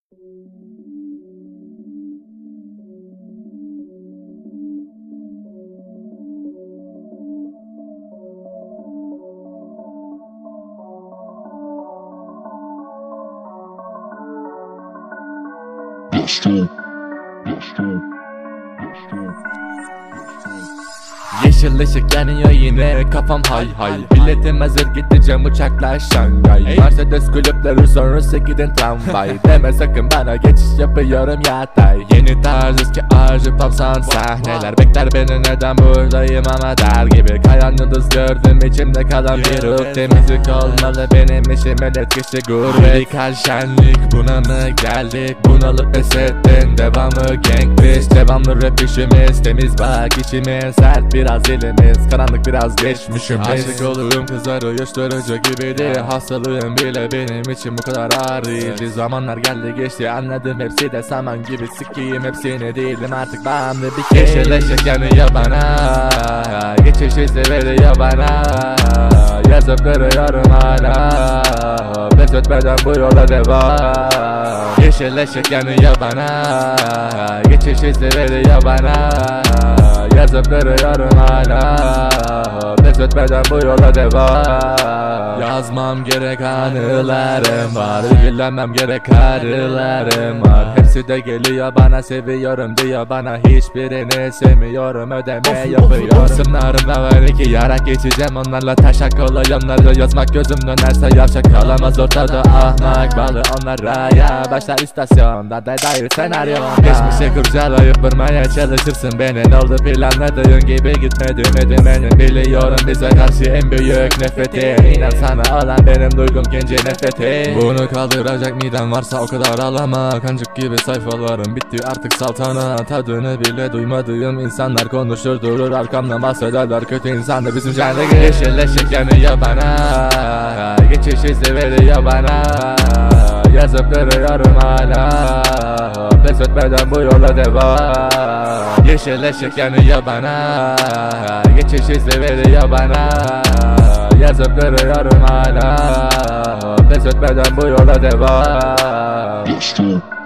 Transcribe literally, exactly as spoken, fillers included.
Yeşil ışık yanıyor yine, kafam hay hay. Biletim hazır, gideceğim uçakla Şangay. Mercedes kulüpleri sonrası gidin tramvay. Deme sakın bana, geçiş yapıyorum yatay. Yeni tarz eski arzu pop sound sahneler bekler beni, neden buradayım ama der gibi. Kayan yıldız gördüm içimde kalan bir ruh. Temizlik olmalı benim işim, etkisi gurbet. Radikal şenlik, buna mı geldik? Bunalıp pes ettin, devamı gang bitch. Devamlı rap işimiz, temiz bak içimiz. Sert biraz elimiz, karanlık biraz geçmişimiz. Aşık olurum kızlar uyuşturucu gibiydi. Hastalığım bile benim için bu kadar ağrıydı. Zamanlar geldi geçti, anladım hepsi de saman gibi. Sikiyim hepsini, değilim artık bağımlı bir kez. Yeşil ışık yanıyor bana, geçiş izi veriyor bana. Yazıp duruyorum hala, pes etmeden bu yola devam. Yeşil ışık yanıyor bana, geçiş izi veriyor bana. Yazıp duruyorum hala, pes etmeden bu yola devam. Yazmam gerek anılarım var, ilgilenmem gerek karılarım var. Hepsi de geliyor bana, seviyorum diyor bana. Hiçbirini sevmiyorum, ödeme yapıyorum. Sınırımda var iki yarak, geçeceğim onlarla taşak kolay. Onları yazmak gözüm dönerse yavşak kalamaz ortada ahmak. Bağlı onlara ya, başlar istasyonda da dair senaryo. Geçmişe kurcalayıp vurmaya çalışırsın beni, ne oldu planladığın gibi gitmedi ümidim benim. Biliyorum bize karşı en büyük nefreti, İnan sana olan benim duygum genci nefreti. Bunu kaldıracak midem varsa o kadar ağlama. Kancık gibi sayfalarım bitti artık saltanat. Tadını bile duymadığım insanlar konuşur durur arkamda, bahsederler kötü insan da bizim jendeki. Yeşil ışık yanıyor bana, geçiş izi veriyor bana. Yazıp duruyorum hala, pes etmeden bu yola devam. Yeşil ışık yanıyor bana, geçiş izi veriyor bana. Yazıp duruyorum hala, pes etmeden bu yola devam.